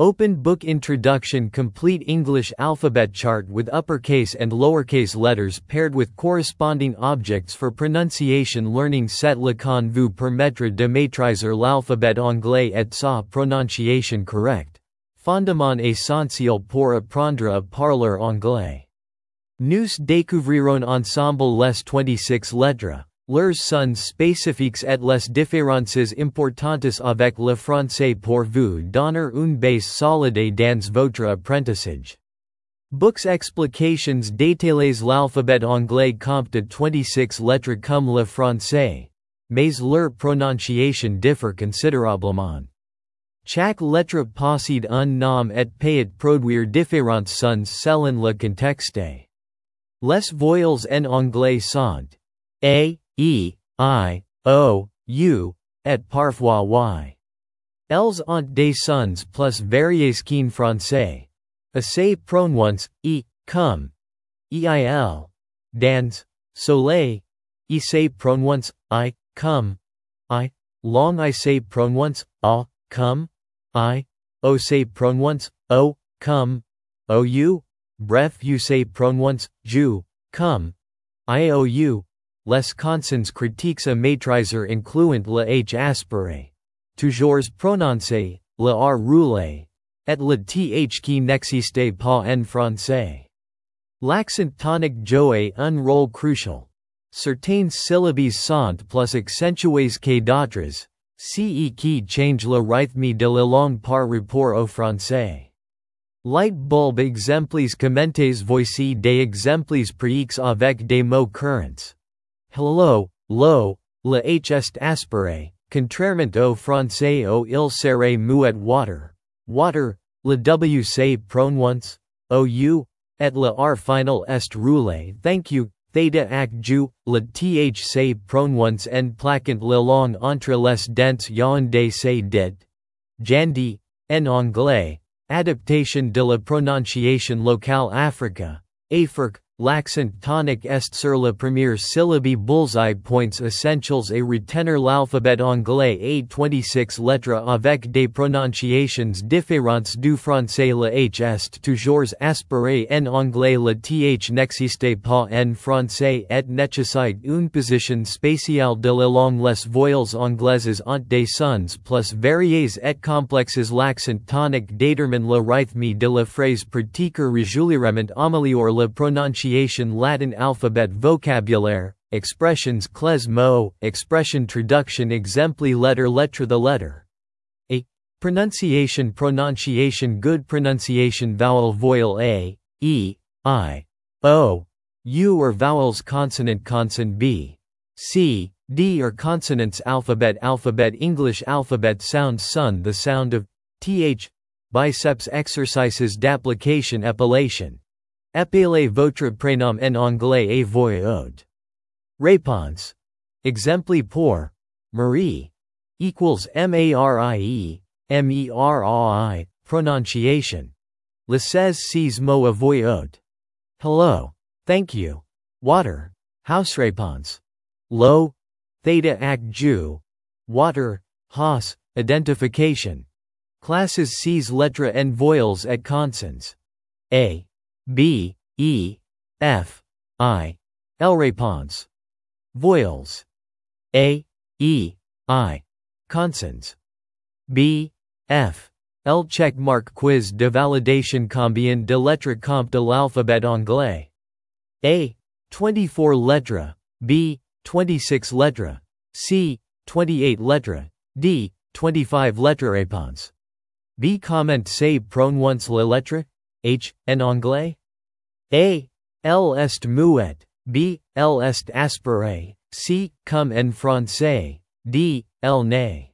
Open Book Introduction Complete English Alphabet Chart with uppercase and lowercase letters paired with corresponding objects for pronunciation learning. Set le con vous permettre de maîtriser l'alphabet anglais et sa prononciation correcte. Fondement essentiel pour apprendre à parler anglais. Nous découvrirons ensemble les 26 lettres, leurs sons spécifiques et les différences importantes avec le français pour vous donner une base solide dans votre apprentissage. Books explications détaillées. L'alphabet anglais compte 26 lettres comme le français, mais leur prononciation diffère considérablement. Chaque lettre possède un nom et peut produire différents sons selon le contexte. Les voyelles en anglais sont A, E, I, O, U, et parfois Y. Elles ont des sons plus variés qu'en français. Assez prononcé, E, comme, EIL, dans, soleil, assez prononcé, I, comme, I, long assez prononcé, A, comme, I, O say prononcé, O, comme, OU, bref you say prononcé, Ju, comme, IOU. Les consonnes critiques à maîtriser incluent le H aspiré, toujours prononcé, le R roulé, et le TH qui n'existe pas en français. L'accent tonique joue un rôle crucial. Certaines syllabes sont plus accentuées que d'autres, ce qui change le rythme de la langue par rapport au français. Light bulb exemples commentés. Voici des exemples pratiques avec des mots courants. Hello, lo, le H est aspiré, contrairement au français où il serait muet. Water, water, le W say prononce, OU, et le R final est roulé. Thank you. Theta ac ju, le th say prononce en plaquant la langue entre les dents yonde say dit. Jandi, en anglais, adaptation de la prononciation locale Africa, Afrique, l'accent tonique est sur la première syllabe. Bullseye points essentials et retenir l'alphabet anglais a 26 lettres avec des prononciations différentes du français. Le H est toujours aspiré en anglais. Le th n'existe pas en français et nécessite une position spéciale de la langue. Les voyelles anglaises ont des sons plus variés et complexes. L'accent tonique détermine le rythme de la phrase particulièrement améliore la prononciation. Latin alphabet vocabulaire, expressions clés mots, expression traduction exempli lettre the letter. A. Pronunciation good pronunciation vowel voyelle A, E, I, O, U or vowels consonant B, C, D or consonants alphabet English alphabet sound son the sound of th. Biceps exercises d'application épellation. Épelez votre prénom en anglais et voyez. Réponse. Exemple pour Marie equals MARIE, MERAI, prononciation. Le 16 mots à voyez. Hello. Thank you. Water. House réponse. Lo. Theta ac ju. Water. Haus. Identification. Classes 6 lettres en voyelles et consonnes. A. B, E, F, I, L. Réponse. Voyelles. A, E, I. Consonnes. B, F, L. Checkmark quiz de validation. Combien de lettres compte l'alphabet anglais? A. 24 lettres. B. 26 lettres. C. 28 lettres. D. 25 lettres. Réponse. B. Comment say prononce la lettre H en anglais? A. L est muet. B. L est aspiré. C. Comme en français. D. L n'est.